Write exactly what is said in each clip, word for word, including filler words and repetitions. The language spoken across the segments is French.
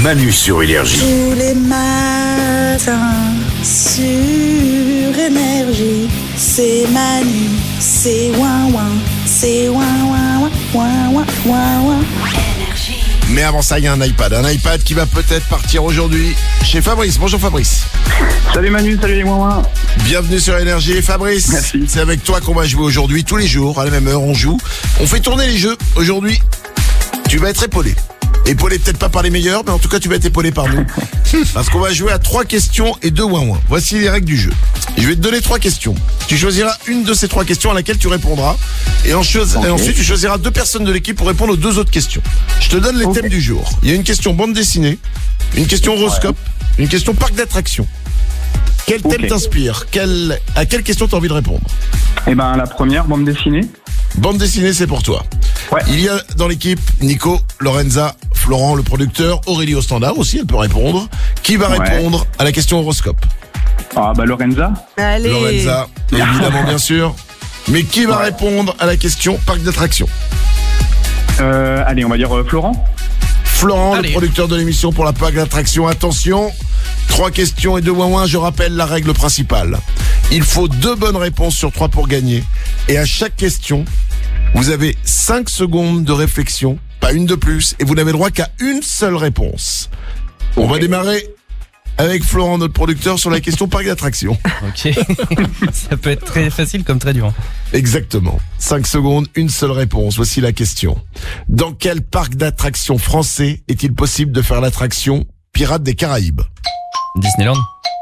Manu sur Énergie. Tous les matins sur Énergie, c'est Manu, c'est ouin ouin, c'est ouin ouin ouin ouin ouin ouin. Mais avant ça, il y a un iPad. Un iPad qui va peut-être partir aujourd'hui chez Fabrice. Bonjour Fabrice. Salut Manu, salut les moins. Bienvenue sur Énergie. Fabrice, merci. C'est avec toi qu'on va jouer aujourd'hui. Tous les jours, à la même heure, on joue. On fait tourner les jeux. Aujourd'hui, tu vas être épaulé. Épaulé peut-être pas par les meilleurs, mais en tout cas, tu vas être épaulé par nous. Parce qu'on va jouer à trois questions et deux ouin ouin. Voici les règles du jeu. Je vais te donner trois questions. Tu choisiras une de ces trois questions à laquelle tu répondras. Et, en chose... okay. et ensuite, tu choisiras deux personnes de l'équipe pour répondre aux deux autres questions. Je te donne les okay. thèmes du jour. Il y a une question bande dessinée, une question horoscope, ouais. une question parc d'attractions. Quel thème okay. t'inspire? Quelle... À quelle question tu as envie de répondre? Eh ben, la première, bande dessinée. Bande dessinée, c'est pour toi. Ouais. Il y a dans l'équipe Nico, Lorenza, Florent, le producteur, Aurélie au standard aussi, elle peut répondre. Qui va ouais. répondre à la question horoscope? Ah bah Lorenza. Allez. Lorenza, évidemment bien sûr. Mais qui va ouais. répondre à la question parc d'attractions? euh, Allez, on va dire euh, Florent. Florent, allez. Le producteur de l'émission pour la parc d'attractions. Attention, trois questions et deux ouin ouin. Je rappelle la règle principale. Il faut deux bonnes réponses sur trois pour gagner. Et à chaque question, vous avez cinq secondes de réflexion, pas une de plus, et vous n'avez le droit qu'à une seule réponse. On okay. va démarrer avec Florent, notre producteur, sur la question parc d'attractions. Ok. Ça peut être très facile comme très dur. Exactement. cinq secondes, une seule réponse. Voici la question. Dans quel parc d'attractions français est-il possible de faire l'attraction Pirates des Caraïbes? Disneyland.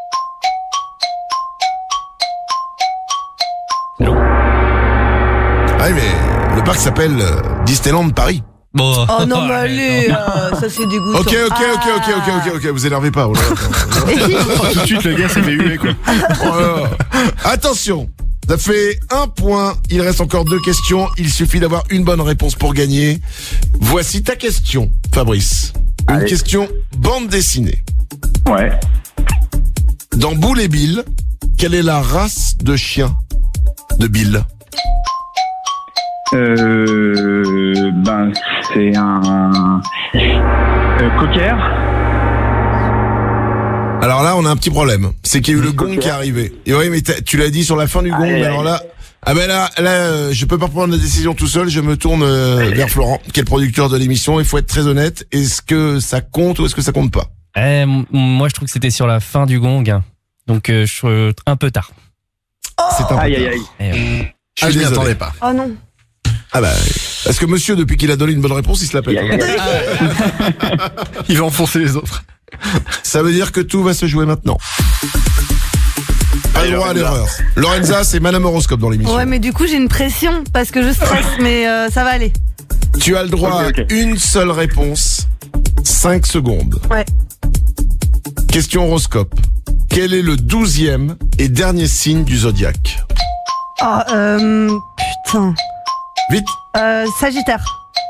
Ah oui, mais le parc s'appelle euh, Disneyland Paris. Bon. Oh non, mais allez, euh, ça c'est dégoûtant. Ok, ok, ok, ok, ok, ok, ok, vous énervez pas. Oh là, oh, tout de suite, le gars s'est fait huer, quoi. Oh là. Attention, ça fait un point. Il reste encore deux questions. Il suffit d'avoir une bonne réponse pour gagner. Voici ta question, Fabrice. Une Allez. question bande dessinée. Ouais. Dans Boule et Bill, quelle est la race de chien de Bill? Euh, ben, c'est un euh, cocker. Alors là, on a un petit problème. C'est qu'il y a eu le gong qui est arrivé. Et oui, mais tu l'as dit sur la fin du gong. Aïe, alors là, ah ben là, là, euh, je peux pas prendre la décision tout seul. Je me tourne euh, vers Florent, qui est le producteur de l'émission. Il faut être très honnête. Est-ce que ça compte ou est-ce que ça compte pas? Eh, moi, je trouve que c'était sur la fin du gong. Donc, euh, je suis un peu tard. Oh c'est un peu aïe, tard. aïe, aïe. Eh, ouais. Je ah, je m'y attendais pas. Oh non. Ah bah, parce que monsieur, depuis qu'il a donné une bonne réponse, il se la pète. Il va enfoncer les autres. Ça veut dire que tout va se jouer maintenant. Pas le droit à l'erreur. Lorenza, c'est Madame Horoscope dans l'émission. Ouais, mais du coup, j'ai une pression parce que je stresse, mais euh, ça va aller. Tu as le droit okay, okay. à une seule réponse. cinq secondes. Ouais. Question horoscope. Quel est le douzième et dernier signe du zodiaque? Oh, euh... Putain. Vite. Euh, Sagittaire.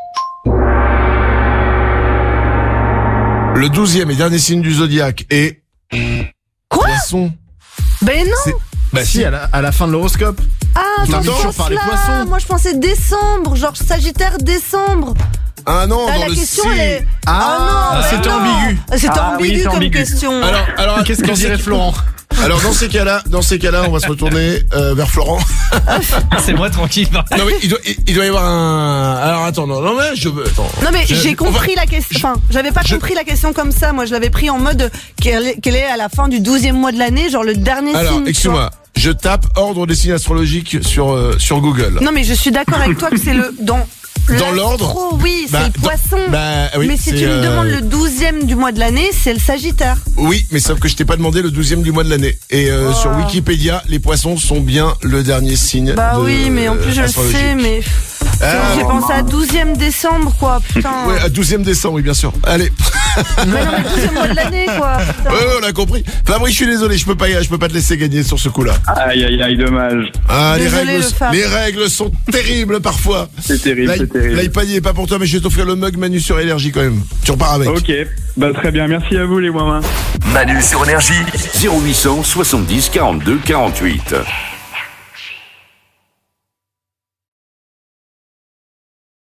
Le douzième et dernier signe du zodiaque est... Quoi? Poisson. Ben non. C'est... Bah si, à la, à la fin de l'horoscope. Ah, dans ce sens là. Moi je pensais décembre, genre Sagittaire décembre. Ah non, ah, dans la le question signe. elle est... Ah, ah non, c'était ambigu. C'était ah, ambigu oui, comme ambigu. question. Alors, alors qu'est-ce que dirait Florent? Alors dans ces cas-là, dans ces cas-là, on va se retourner euh, vers Florent. C'est moi tranquille. Non mais il doit, il, il doit y avoir un. Alors attends, non, non mais je veux. Attends. Non mais je... j'ai compris va... la question. Enfin, j'avais pas je... compris la question comme ça. Moi, je l'avais pris en mode qu'elle est à la fin du douzième mois de l'année, genre le dernier Alors, signe. Alors, excuse-moi. Je tape ordre des signes astrologiques sur euh, sur Google. Non mais je suis d'accord avec toi que c'est le dans. Dans l'ordre Oh oui, c'est bah, le poisson. Bah, oui, mais si tu me euh... demandes le douzième du mois de l'année, c'est le Sagittaire. Oui, mais sauf que je t'ai pas demandé le douzième du mois de l'année. Et euh, oh. sur Wikipédia, les poissons sont bien le dernier signe. Bah de, oui, mais en plus je le sais, mais... Ah, j'ai pensé à douzième décembre, quoi, putain. Ouais, à douzième décembre, oui, bien sûr. Allez. Mais non, mais douzième mois de l'année, quoi. Ouais, ouais, on a compris. Fabrice, je suis désolé, je peux pas, je peux pas te laisser gagner sur ce coup-là. Aïe, aïe, aïe, dommage. Ah, les règles, les règles sont terribles parfois. C'est terrible, c'est terrible. L'iPad est pas pour toi, mais je vais t'offrir le mug Manu sur Énergie quand même. Tu repars avec. Ok, bah très bien, merci à vous les Wouin. Manu sur Énergie, zéro huit cent soixante-dix quarante-deux quarante-huit.